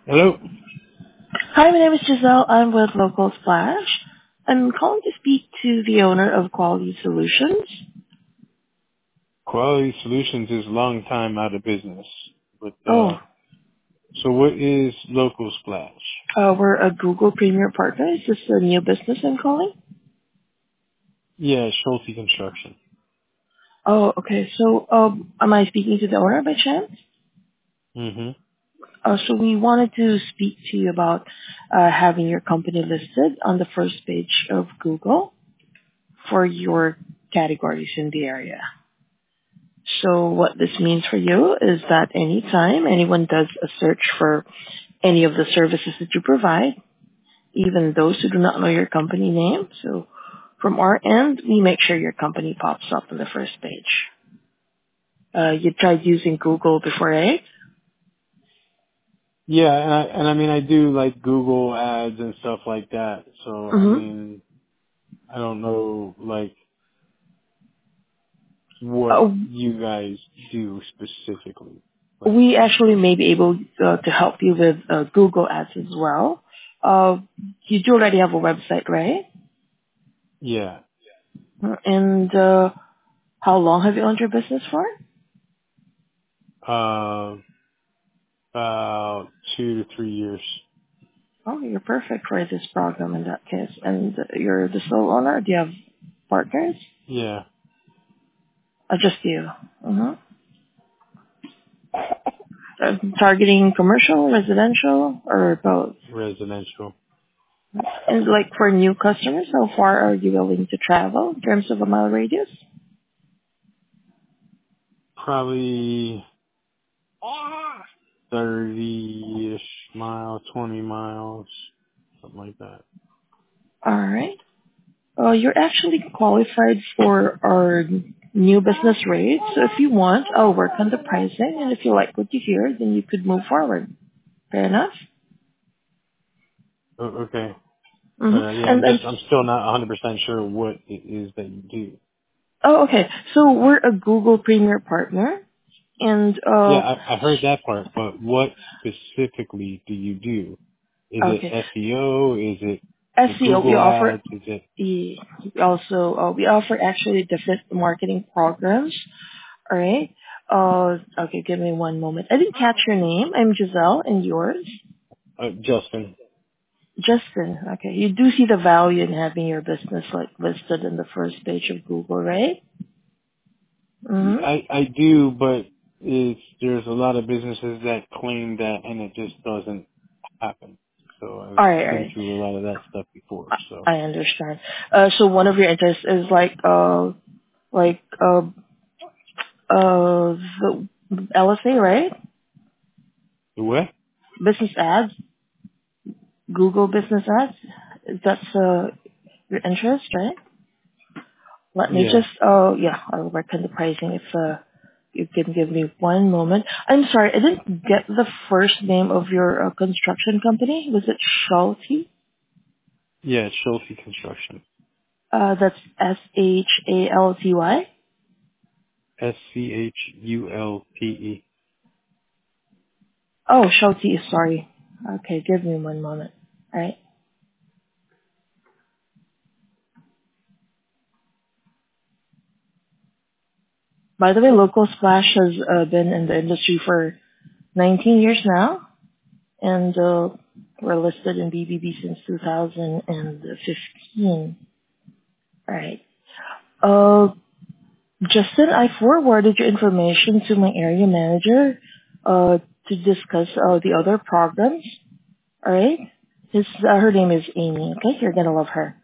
Hello. Hi, my name is Giselle. I'm with Local Splash. I'm calling to speak to the owner of Quality Solutions. Quality Solutions is a long time out of business. But Oh, so what is Local Splash? we're a Google Premier partner. Is this a new business I'm calling? Yeah, Schulte Construction. Oh, okay. So, am I speaking to the owner by chance? Mhm. So we wanted to speak to you about having your company listed on the first page of Google for your categories in the area. So what this means for you is that anytime anyone does a search for any of the services that you provide, even those who do not know your company name, so from our end, we make sure your company pops up on the first page. You tried using Google before, right? Yeah, and I mean I do like Google ads and stuff like that. So I Mm-hmm. mean I don't know like what Uh, you guys do specifically. Like we actually may be able to help you with Google Ads as well. You do already have a website, right? yeah, And how long have you owned your business for? uh, about 2 to 3 years. Oh, you're perfect for this program in that case. And you're the sole owner? Do you have partners? Yeah, Just you? Mm-hmm. Targeting commercial, residential, or both? residential. And like for new customers, how far are you willing to travel in terms of a mile radius? Probably 30-ish miles, 20 miles, something like that. All right. You're actually qualified for our new business rates. So if you want, I'll work on the pricing, and if you like what you hear, then you could move forward. Fair enough. Okay. But Mm-hmm. yeah, And I'm still not 100% sure what it is that you do. oh, okay. So we're a Google Premier partner, and Yeah, I heard that part, but what specifically do you do? Is it okay. SEO? Is it the SEO, we Google offer ads? Is it, we also we offer actually different marketing programs. All right. Okay. Give me one moment. I didn't catch your name. I'm Giselle, and yours, Justin? Justin. Okay. You do see the value in having your business like listed in the first page of Google, right? Mm-hmm. I do, but there's a lot of businesses that claim that and it just doesn't happen. So I've All right. All been right. through a lot of that stuff before, so. I understand. So one of your interests is like the LSA, right? The what? Business ads, Google business ads. That's your interest, right? Let me Yeah. just, yeah, I'll work on the pricing if you can give me one moment. I'm sorry, I didn't get the first name of your construction company. Was it Schulte? Yeah, Schulte Construction. That's Shalty. Schulte. Oh, Schulte, sorry. Okay, give me one moment. All right. By the way, Local Splash has been in the industry for 19 years now, and we're listed in BBB since 2015. Right. Uh, Justin, I forwarded your information to my area manager to discuss the other programs. All right. Her name is Amy. Okay, you're gonna love her.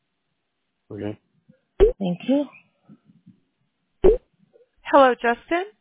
Okay. Thank you. Hello, Justin.